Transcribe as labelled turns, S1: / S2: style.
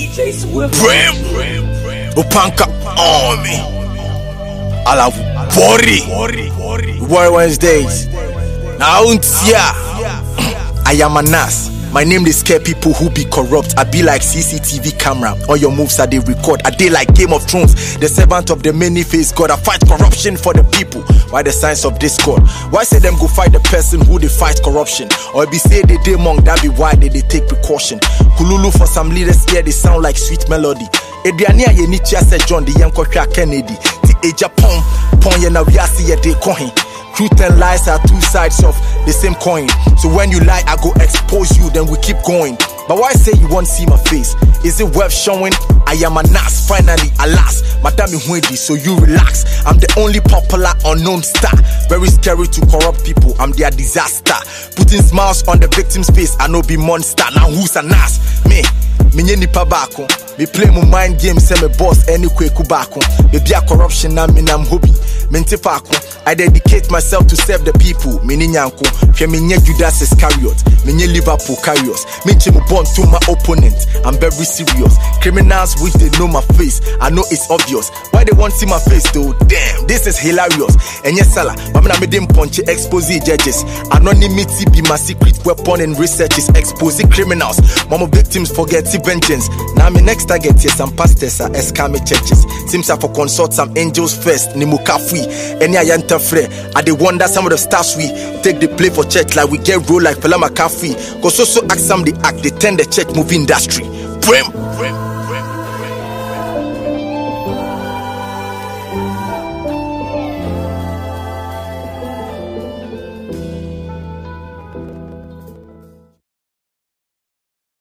S1: Brim, Opanka Army, Alavu Bori, War Wednesdays. Now, I am a Nas. My name they scare people who be corrupt. I be like CCTV camera. All your moves are they record. I dey like Game of Thrones. The servant of the many-faced God. I fight corruption for the people. Why the signs of discord? Why say them go fight the person who they fight corruption? Or be say they monk, that be why they take precaution. Kululu for some leaders here, they sound like sweet melody. Ediania ye nichia said John the young Kennedy. The age pong ye na wiasi ye de coin. Truth and lies are two sides of the same coin. So when you lie, I go expose you, then we keep going. But why say you won't see my face? Is it worth showing? I am a Nas, finally, alas. Madame Huedi, so you relax. I'm the only popular unknown star. Very scary to corrupt people, I'm their disaster. Putting smiles on the victim's face, I know be monster. Now who's a Nas? Me nipa bako. Me play my mind game, say me boss any kweku bako. Me be a corruption na me nam hobby. Mentifako. I dedicate myself to serve the people. Me ninyanko. Fe me nye Judas Iscariot. Me nye Liverpool Carriers. Me chimu born to my opponent. I'm very serious. Criminals wish they know my face. I know it's obvious. Why they won't see my face though? Damn, this is hilarious. And yes, Salah, but me na me dem punch expose judges. Anonymity be my secret weapon in research is exposing criminals. Mama victims forget vengeance. Now me next target yes, some pastors are escame churches. Seems I for consult some angels first. Nimukafui. Any ayanta frere. I dey wonder some of the stars we take the play for church like we get roll like Fela McCarthy. Cause also ask some the act they turn the church movie industry. Brim.